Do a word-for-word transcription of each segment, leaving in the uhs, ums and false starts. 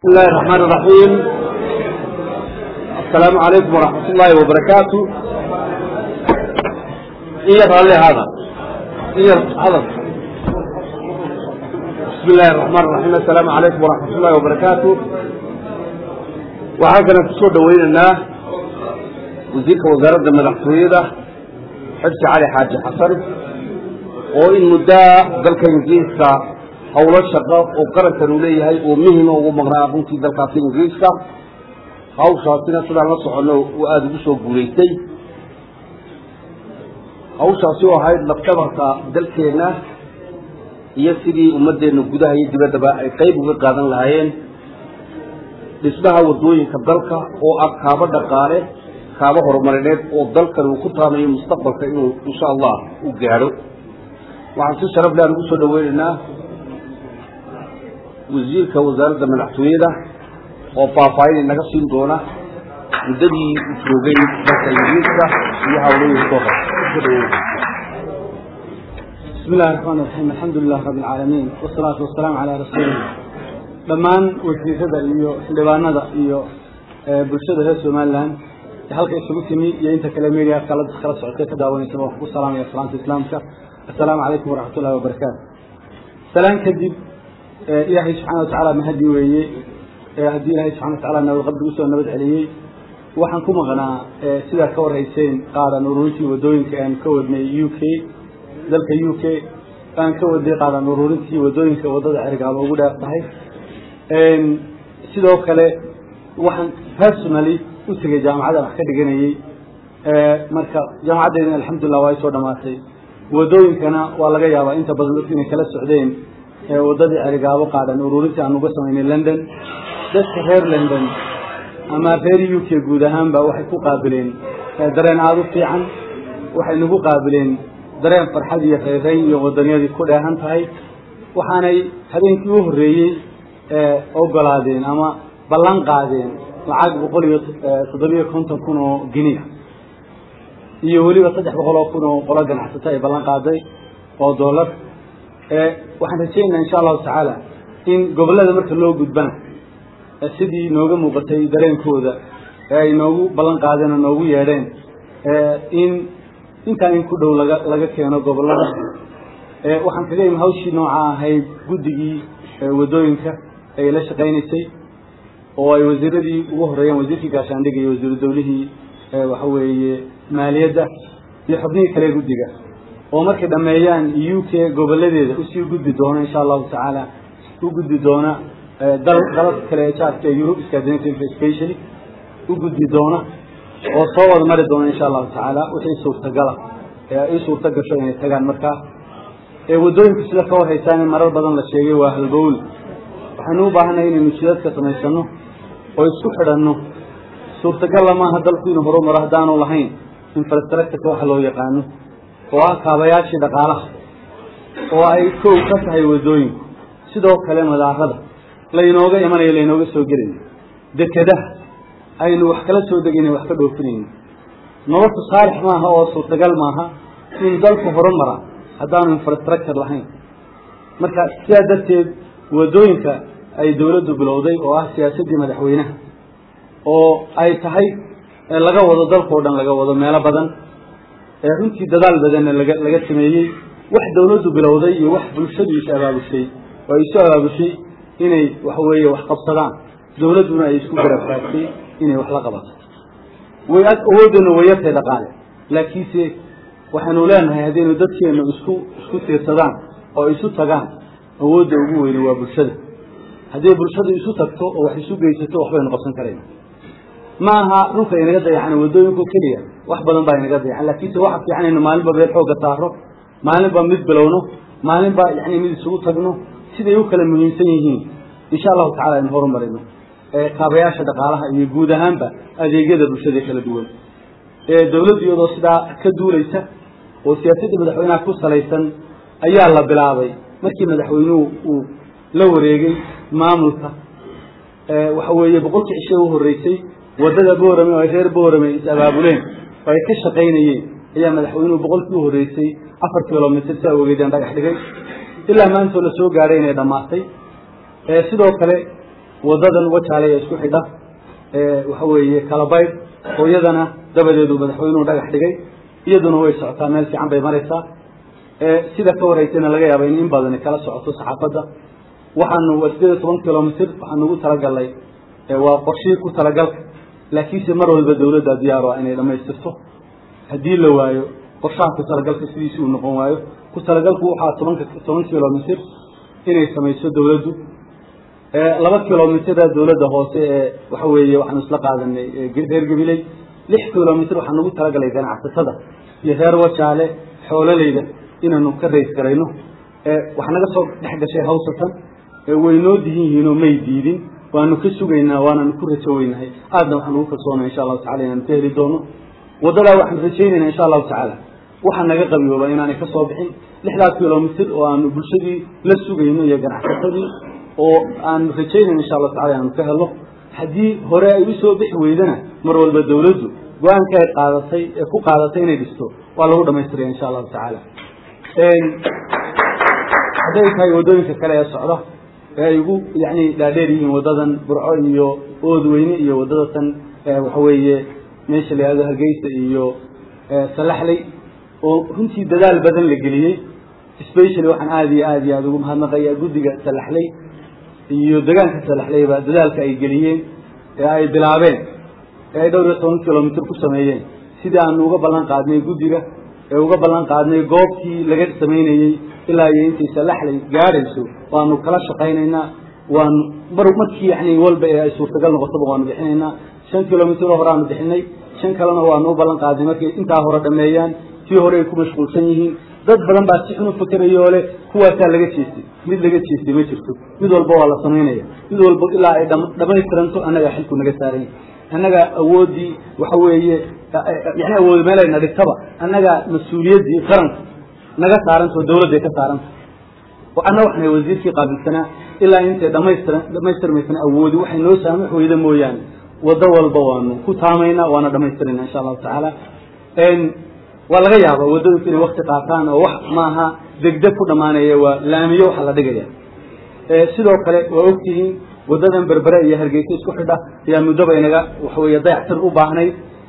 بسم الله الرحمن الرحيم. السلام عليكم ورحمة الله وبركاته. إيه هذا هذا إيه هذا بسم الله الرحمن الرحيم. السلام عليكم ورحمة الله وبركاته. وهكذا تصور دويننا وزيك وزارة المدحتوية حبس علي حاج حسن وإن مدى ذلك إنجليزكا howlo shaqo oo qaranka uu leeyahay oo muhiim ah oo maqnaaquntii dalkaasi Ingiriiska hawshaasina sidaan la socono oo aad ugu soo guuleystay hawshaasi oo ahayd laftabarka dalkeena iyo sidii ummadeena gudaha iyo dibadda ay qayb uga qaadan lahaayeen dhismaha wadooyinka dalka oo ah kaaba dhaqaale kaaba horumarineed oo dalkan uu ku taamayo mustaqbalka inuu insha Allah u gaaro waxaan si sharaf leh ugu soo dhaweynaynaa وزيرك وزارة المدحتوية وفافاين نقصين دونا مدبي وشوغين بس إنجليزكا يحاولون يطوفا. بسم الله الرحمن الرحيم. الحمد لله رب العالمين والصلاة والسلام على رسول الله. لمان وزيرة إيو لبانا دا إيو برشاد هسو مالان حلقة سبوكيمي ينتا كلاميريا قالت خلاص عطيك داواني سبوك والسلام يا سلامة إسلامك. السلام عليكم ورحمة الله وبركاته. سلام كدب إلهي سبحانه وتعالى مهدي ويي هدي إلهي سبحانه وتعالى أنه الغد وسوى النبض عليه وحنكم غنا سيدا كور هيسين قال نورونتي ودوين كان كود من يوكي ذلك يوكي كان كود دي قال نورونتي ودوين كودد عرقال وغدا صحيح سيدا وكالي وحن personally أسرق جامعة محكا دقيني مركا جامعة دينا الحمد لله وايسو دماتي ودوين كان والله يابا انت بظلتيني كلا السعودين wadadii arigaabo qaadan ururintii aan uga sameynay London dadka reer London ama reer U K guud ahaan ba waxay ku qaabileen dareen aad u fiican waxay nagu qaabileen dareen farxad iyo reereyn iyo wadaniyadii ku dheehan tahay waxaanay habeenkii u horeeyay ee ogolaadeen ama ballan qaadeen lacag boqol iyo toddoba iyo konton kun oo Guinea iyo waliba saddex boqol oo kun oo qolo ganacsato ay ballan qaaday oo dollar waxaan rajaynaynaa insha Allah ta'ala in gobolada marka loo gudbana sidii nooga muuqatay dareenkooda ay noogu ballan qaadeen oo noogu yeedheen in inta in ku dhow laga laga keeno gobolada waxaan kaga in hawshii nooca ahayd guddigii wadooyinka ay la shaqeynaysay oo ay wasiiradii ugu horeeyeen wasiirkii gaashaandhigga iyo wasiir dawlihii waxa weeye maaliyadda iyo xubnihii kale guddiga oo markay dhameeyaan U K goboladeeda u sii gudbi doona insha Allah ta'ala u gudbi doona dal dalka kale ee Europe Scandinavia especially u gudbi doona oo soo wada mari doona insha Allah ta'ala wixii suurtagal ah ee ay suurtagal gasho inay tagaan marka ee wadooyinka sida ka warhaysan marar badan la sheegay waa halbowl waxaan u baahanahay inaynu jidadka samaysano oo isku xidhanno suurtagal ma aha dalku inuu horumar hadaan u lahayn infrastructure waxa loo yaqaano oo kaabayaashii dhaqaalaha oo ay koow ka tahay wadooyinku sidoo kale madaarada la inooga imanay la inooga soo gelin dekada aynu wax kala soo degin wax ka dhoofinayno nolosha saalix ma aha oo suurtagal ma aha in dalku horumara hadaan infrastructure lahayn marka sidaa darteed wadooyinka ay dawladdu bilowday oo ah siyaasadii madaxweynaha oo ay tahay laga wado dalkoo dhan laga wado meelo badan runtii dadaal badan laga laga sameeyay wax dawladdu bilowday iyo wax bulshadu is abaabushay oo ay soo abaabushay inay wax weeye wax qabsadaan dawladuna ay isku garabtaagtay inay wax la qabato way awoodana wayatay dhaqaale laakiin waxaanu leenahay hadaynu dadkeena isku isku tiirsadaan oo isu tagaan awoodda ugu weyn waa bulshada haday bulshadu isu tagto oo wax isu geysato wax bay noqon kareen ما ها روكا ينقضي يعني ودوينكو كليا واحد بدن باي ينقضي يعني لكن واحد في يعني إنه ما نبى بيرحوق الطاهر ما نبى مد بلونه ما نبى يعني مد سوق تجنو سيدا يوكل المهم سنين إن شاء الله تعالى نهارهم مرينا كابياش دقالها يجود هم با هذه جدا بشدة كلا دول دولة يوضع سدا كدولة يسا وسياسة مدحونا كوسا ليسن أي الله بلاوي مركي مدحوينو لو ريجي ما ملكه وحوي بقولك إشياء الرئيسي wadada boorame oo reer boorame isabaabuleen way ka shaqeynayeen ayaa madaxweynuhu boqolkii horeysay afar kiiloomitir saa ugeedaan dhagax dhigay ilaa maanta la soo gaaray inay dhamaatay ee sidoo kale wadadan wajaale isku xidha ee waxa weeye kala bayd oo iyadana dabadeedu madaxweynuhu dhagax dhigay iyaduna way socotaa meel fiican bay maraysaa ee sida ka wareegtayna laga yaabay in badan kala socoto saxaafadda waxaanu sideed iyo toban kilomitir waxaanu ugu talagalnay ee waa qorshe ku talagalka laakiin mar walba dawladda diyaar ah inay dhameystirto hadii la waayo qorshaha ku talagalka sidiisii uu noqon waayo ku talagalku waxa toban kilomitir inay samayso dawladdu ee laba kilomitir dawladda hoose ee waxa weeye waxaan isla qaadanay reer gabilay lix kilomitir waxaan ugu talagalay ganacsatada iyo reer wajaale xoolalayda inaanu ka reys garayno ee waxa naga soo dhex gashay hawsatan ee weynoo dihiin oo may diidin waanu ka sugaynaa waana ku rajooynahay aadna waxaan ugu kalsoonahay insha Allah ta'ala inaan teeli doono wadada waxaan rajaynaynaa insha Allah ta'ala waxa naga qabiyooba inaanay ka soo bixin lixda kilomitir oo aanu bulshadii la sugayno iyo ganacsatadii oo aan rajaynayno insha Allah ta'ala inaan ka helo hadii hore ay u soo bixi weydana mar walba dawladdu go'aanka ay qaadatay ee ku qaadatay inay dhisto waa lagu dhameystiray insha Allah ta'ala een haday tahay wadooyinka kale ee socda ay ugu yani dhaadheer yihiin wadadan burco iyo oodweyne iyo wadadadan waxa weeye meesha la yiraahdo Hargeysa iyo Salaxley oo runtii dadaal badan la geliyay especially waxaan aad iyo aad iyo aad ugu mahadnaqayaa guddiga Salaxley iyo deegaanka Salaxley ba dadaalka ay geliyeen ee ay bilaabeen ee dhowr iyo toban kilomitir ku sameeyeen sidii aan uga ballan qaadnay guddiga ee uga ballan qaadnay goobtii laga sameeyay ilaa iyo intii Salaxley gaarayso waanu kala shaqaynaynaa waan bar markii yani walba ay suurtagal noqoto waanu bixinaynaa shan kilomitir hore aanu bixinay shan kalena waanu u ballan qaadnay markii inta hore dhameeyaan tii hore ay ku mashquulsan yihiin dad badan baa si xun u fikirayo le kuwaasa laga jeestay mid laga jeestay ma jirto mid walba waa la sameeynaya mid walba ilaa ay dhamaystiranto anaga xilku naga saaray anaga awoodi waxa weeye yani awood meelayna dhigtaba anaga mas'uuliyadii qaranka naga saaranto dawladda ka saaranto وأنا وحنا وزير في قابل سنة إلا أنت دميستر دميستر مثلا أودي وحنا لو سامح وإذا مويان ودول بوان كتامينا وأنا دميسترنا إن شاء الله تعالى إن والغياب ودول في وقت قاتان وح معها دقدقوا دمانة ولاميو حلا دقيقة سيدو قلة وأكتيه ودادن بربرة يهرجيتس كحدة يا مدوب ينجا وحوي ضيع ترقو باهني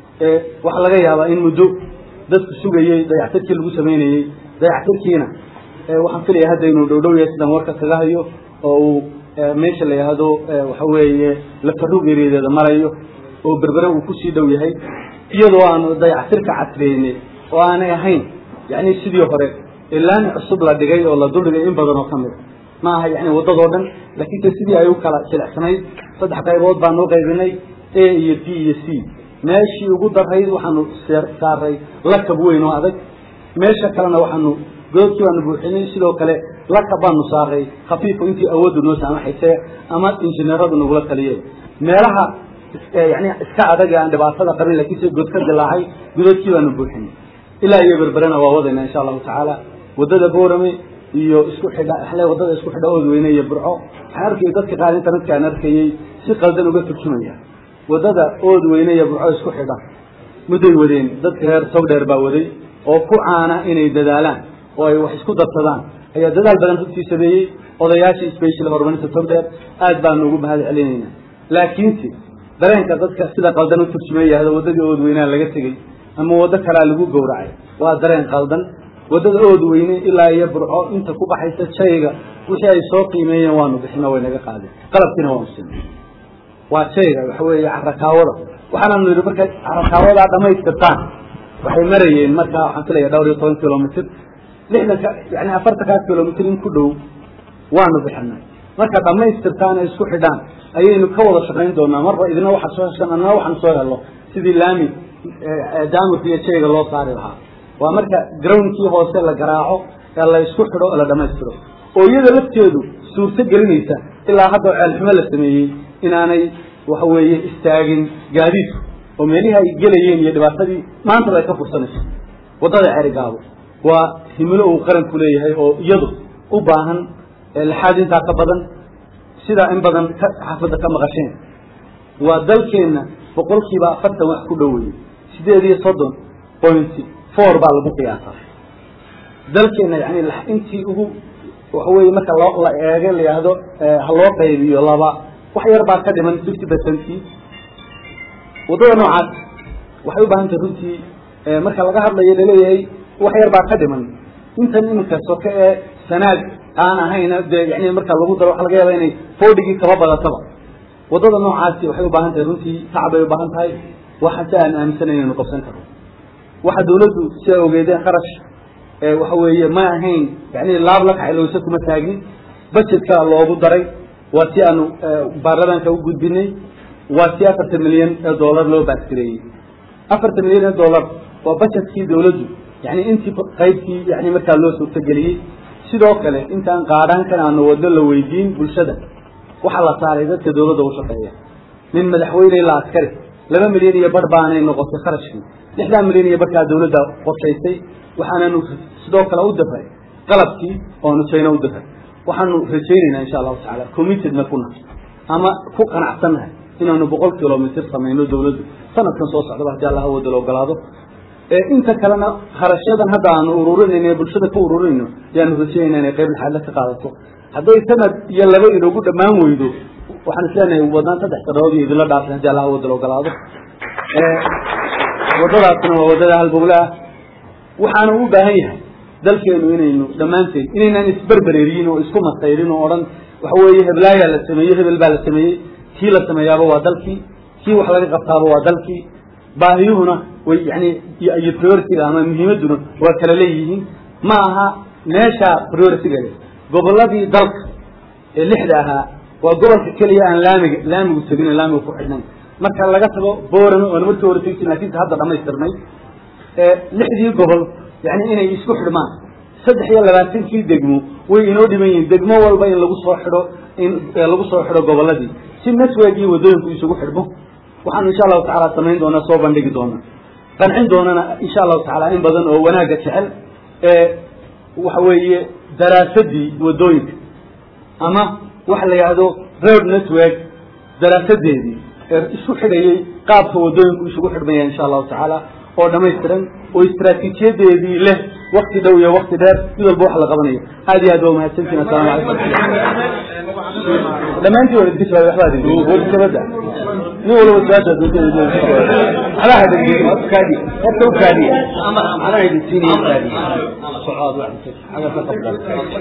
وحلا غياب إن مدوب دس السوق يي ضيع تركي الوسميني ضيع تركينا waxaan filayaa hadda inuu dhow dhow yahay sidaan warka kaga hayo oo meesha la yiraahdo waxa weeye la fadhuug yareedeeda marayo oo berbera uu ku sii dhow yahay iyadoo aan dayactirka casriyeynay oo aanay ahayn yani sidii hore ilaan cusub la dhigay oo la duldhigay in badan oo kamid ma aha yani wadadoo dhan laakiin sidii ay u kala jilicsanay saddex qaybood baan noo qaybinay A iyo B iyo C meeshii ugu darayd waxaanu saaray lakab weyn oo adag meesha kalena waxaanu goobtii aan buuxinay sidoo kale la kabaanu saaray khafiif intii awood noo saamaxaysay ama injineeradu nagu la taliyay meelaha yani iska adag aan dhibaatada qabin laakiin god ka dilaacay godadkii aan buuxinay ilaa iyo berberana waa wadayna insha Allah ta'ala wadada boorame iyo isku xidha xalay wadada isku xidha oo weynay iyo burco xarkii dadka qaar internetka aan arkayay si qaldan uga turjumaya wadada oo weynay iyo burco isku xidha muday wadeen dadka reer Sogdheer baa waday oo ku caana inay dadaalaan oo ay wax isku darsadaan ayaa dadaal badan runtii sameeyay odayaashii special horumarinta Sogdheer aad baan ugu mahad celinayna laakiin si dareenka dadka sida qaldan u turjumayay wadadii oo weynaa laga tagay ama wada kala lagu gowracay waa dareen qaldan wadada oo weynay ilaa iyo burco inta ku baxaysa shayga wixii ay soo qiimeeyeen waanu bixina way naga qaaday qalabkina waa sinay waa shayga waxa weeye carrakaawada waxaana niri marka carrakaawada dhamaystirtaan waxay marayeen marka waxaan filayaa dhowr iyo toban kilomitir lixdan yani afartan kilomitir in ku dhow waanu bixinay marka dhamaystirtaan ay isku xidhaan ayaynu ka wada shaqayn doonaa marba idina waxa soo heshan anna waxaan soo helo sidii laami daamurka iyo shayga loo saari lahaa waa marka groundkii hoose la garaaco ee la isku xidho la dhamaystiro oo iyada lafteedu suurta gelinaysa ilaa hadda cilmi la sameeyay inaanay waxa weeye istaagin gaadiid oo meelaha ay galayeen iyo dhibaatadii maanta ay ka fursanayso wadada xirigaabo waa himilo uu qaran ku leeyahay oo iyadu u baahan laxaadinta ka badan sida in badan xafada ka maqasheen waa dalkeena boqolkiiba afartan wax ku dhoweeyay sideed iyo soddon point four baa lagu qiyaasaa dalkeena yani intii ugu waxa weeye marka la eego la yiraahdo ha loo qaybiyo laba وحير بعد كده من fifty percent وده نوعات وحيو بهن تروتي مركز لقاها بلا يلليه وحير بعد كده من أنت إنك سوكا سناد أنا هنا يعني مركز لقوه ده وحلا جاي يعني فودي كباب على طبق وده نوعات وحيو بهن تروتي صعب بهن هاي واحد أنا أمثلين إنه قبسان كره واحد دولته سووا جيدين خرج وحوي ما هين يعني اللعب لك على وسكم مساجين بس كان الله أبو دري واتي أنو بارلمان كوجود بيني واتي أفرت مليون دولار لو بكتيري أفرت مليون دولار وبشت في دولته يعني أنت قيدتي يعني مثلا لو سوت جلي سيدوك له أنت عن قارن كان أنو ودل ويدين بالشدة وحلا صار إذا تدولته وشقية من مدحوين إلى عسكري لما مليون يبر بانين نقص خرج فيه لحدا مليون يبر كدولته قصيتي وحنا نو سيدوك له ودفع قلبتي ونسينا ودفع وحنو رجينا إن شاء الله تعالى كوميتد نكون أما فوق أنا أحسنها إنه بقول كيلومتر سمينو دولة سنة كان صوص على بعض الله هو دلوا قلاده إيه أنت كلنا خرجنا هذا عن أورورين إنه بالشدة كأورورين يعني رجينا إنه قبل حالة قاعدته هذا السنة يلا بقى إذا قلت ما هو يدو وحنسلنا وضعنا تحت الراضي يدل بعض الله هو دلوا قلاده وضعنا وضعنا هالبغلة وحنو بهيها dalkeenu inaynu dhamaanteen inaynan isbarbareerin oo isku mastayrin oo oran waxa weeye heblaaya la sameeyay hebel baa la sameeyay kii la sameeyaaba waa dalkii kii wax laga qabtaaba waa dalkii baahiyuhuna way yani iyo priority-ga ama muhiimaduna waa kala leeyihiin ma aha meesha priority-ga goboladii dalka ee lixda ahaa waa gobolka kaliya aan laamiga laamigu tagin laamigu ku xidhnaan marka laga tago booran oo markii hore tigtiin laakiin hadda dhamaystirnay ee lixdii gobol يعني إنه يسكح لما صدق يا لباتين كي دقمو وينو دمين دقمو والبين لغو صوحرو إن لغو صوحرو قبلدي سيم نسوي ودون كي يسكح حربو وحن إن شاء الله تعالى تمين دونا صوبا دق دونا كان عندنا إن شاء الله تعالى إن بدن هو وناقة شعل اه وحوي دراسدي ودوينك أما وحلا يعدو رود نسوي دراسدي دي يسكح لي قابه ودوينك يسكح حربيا إن شاء الله تعالى oo dhamaystiran oo istiraatiijiyadeedii leh waqti dhow iyo waqti dheer sidoo wax la qabanayo aad iyo aad waa mahadsantiin assalaamu calaykum dhamaantii wada disha waxba adin wada sabada ni wala wada sabada ala hada kaadi hada kaadi ama ana idin siini kaadi su'aad wax aga tafadal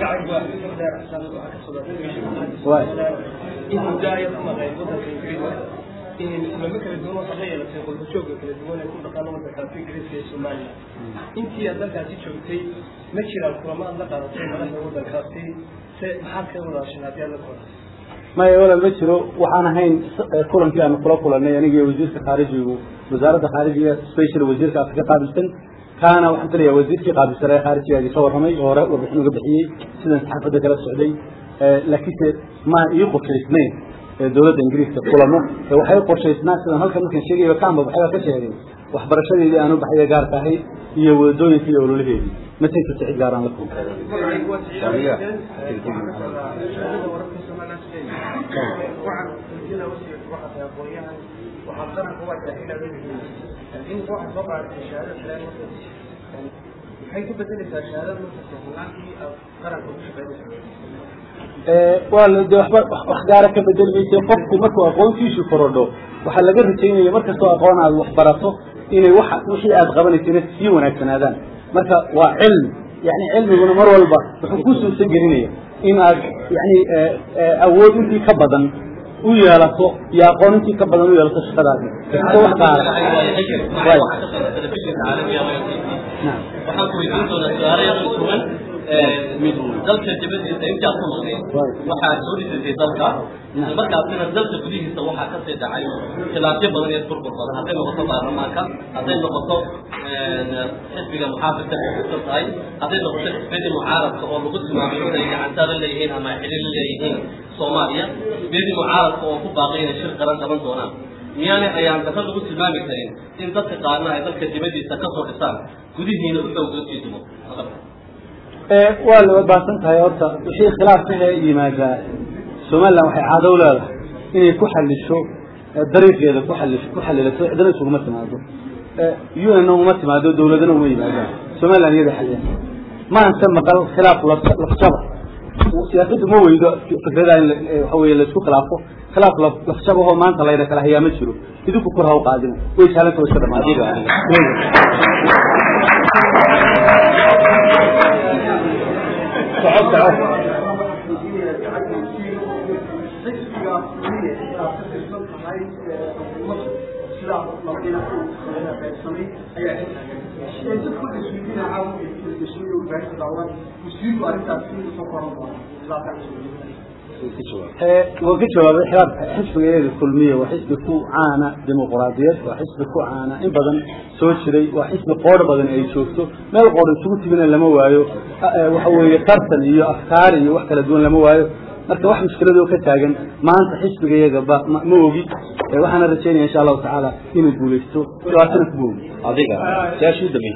waay in jaayad ama qaybada إن المملكة الدولة تغيرت في قلب الشوق في الدولة يكون تقانون في جريس في الصومالية. أنت يا ذلك تشوفي مشي الكرماء ذكر في ملك الوضع الخاصي سحاك ولا شنات يا ذكر. ما يقول المشرو وحنا هين كلن كي أنا كلا كلن يعني جي وزير الخارجية وزارة الخارجية سبيشل وزير كافة قابلتن كان وحنا تري وزير كي قابل سرايا خارجية اللي صور همي وراء وبحنا قبحية سيدنا حافظ ذكر السعودي لكن ما يقف في الاثنين دولة إنجليز كلامه وحي قرشة ناس هل كان ممكن شيء يكمل بحاجة كشيء وحبرشة اللي أنا بحاجة جارتها هي يودوني في أولو ليه متى تسعد جاران لكم والد وحجارك بدل بيت قفك مركو أقوان فيش فرده وحلا جرب تيني مركز تو أقوان على وحبرته إنه واحد وشيء أتقبل التنس يوم هالسنة هذا مركز وعلم يعني علم يقول مر والبا بحكوس السجنية إن يعني أول أنت كبدا ويا لطو يا أقوان أنت كبدا ويا لطو شخصات هذا واحد قال نعم وحكوا يقولون السؤال dalka dibadiisa inta ku noqday waxa soo dhigay dalka marka aad dalka gudihiisa waxa ka sii dhacay khilaafyo badan ee furfur badan haday noqoto baarlamaanka haday noqoto xisbiga muxaafidka ee tahay haday noqoto xisbiga mucaaradka oo lagu tilmaamay inay gacantada leeyihiin ama xiriir leeyihiin Soomaaliya xisbiga mucaaradka oo ku baaqayna shir qaran qaban doonaan يعني أيام دخل لقول سلامي كريم إن ضد قارنا إذا كجمدي سكسر إنسان كذي هنا وده وده يسمو والله باسن تايوتا وشيء خلاف فيه لماذا سومال لو حيعادوا له إن يكحل للشو الطريق هذا كحل كحل للشو ده شو ما تمادوا يو إنه ما تمادوا دولتنا وما يمادوا سومال لان يده حليا ما نسمى قال خلاف لقشبة siyaasaddu ma weydo fikrada in waxa weeye la isku khilaafo khilaaf la shabaho maanta layna kala hayaa ma jiro idinku kor ha u qaadin way saalanta way shadamaadiga socod socod وقت جواب حرب حسب الكلمية وحسب كو عانا ديمقراطية وحسب كو عانا إن بدن سوتشري وحسب قور بدن أي شوفته ما القور سوت من اللموايو وحوي قرطن يو أفكاري وحكي لدون اللموايو marka wax mushkiladu ka taagan maanta xisbigeega ma oogi waxana rajaynaa insha Allah taala inuu guuleysto waatan ku boon adiga jaashu damay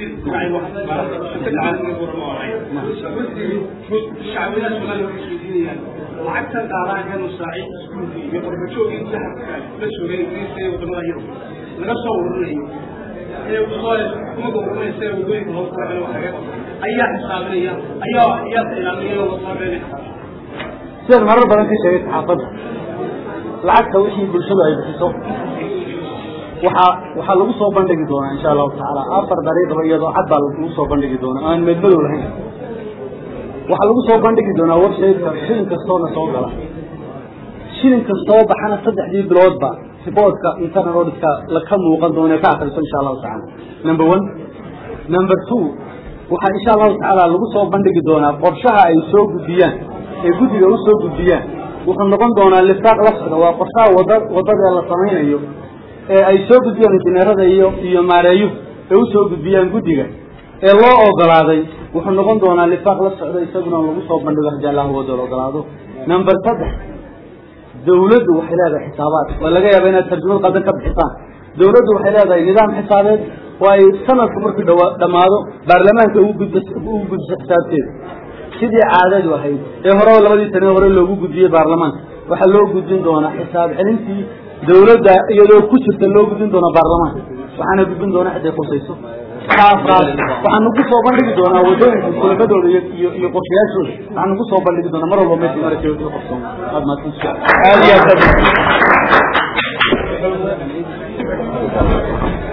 lacagta qaaraankan saaciid iskuulkii iyo qorbajoogii saxabka la sugay inay wadamada yar laga soo ururinayo ee uu soo kuma go'aanaysa wadooyinka hoos ka xidhan waxa ayaa xisaabinaya ayaa ayaa ilaalinaya oo sameeyay سير مرة بدن كشيء حافظ العكس وشيء بالشدة يبحثه وح وح لو صوب بندق دونا إن شاء الله تعالى أفر طريق رياضة حتى لو صوب بندق دونا أنا مدبل ولا هنا وح لو صوب بندق دونا أول شيء شين كستونا صوب له شين كستوب حنا صدق دي بلود با سبوت كا إنسان رود كا لكم وقدونا كأخر إن شاء الله تعالى number one number two وح إن شاء الله تعالى لو صوب بندق دونا قرشها يسوق بيان يجوز يوصل بالديان وخلنا دونا اللفاق لفظ وقصة وضد وضد على صميمه أي سوق الديان الدنيا هذا يو يو ماريو يوصل بالديان جودية الله أقلاده وخلنا دونا اللفاق لفظ هذا يسوقنا وقصة من دول رجال هو دول أقلاده نمبر سبعة دولة وحلال حسابات ولا جاي بين الترجمة قدر كب حساب دولة وحلال نظام حسابات وأي سنة كبر في دماغه برلمان توجد توجد حسابات sidii caadad wahay ee hore labadii sano hore loogu gudbiyay baarlamaanka waxa loo gudbin doonaa xisaab celintii dawladda iyadoo ku jirta loo gudbin doonaa baarlamaanka waxaana gudbin doonaa xidhay qosayso saafraad waxaanu ku soo bandhigi doonaa wadooyinka kulabadooda iyo iyo qorshayaashooda waxaanu ku soo bandhigi doonaa mar walba meeshii markay u qabsoon aad ma tuntaa aad iyo aad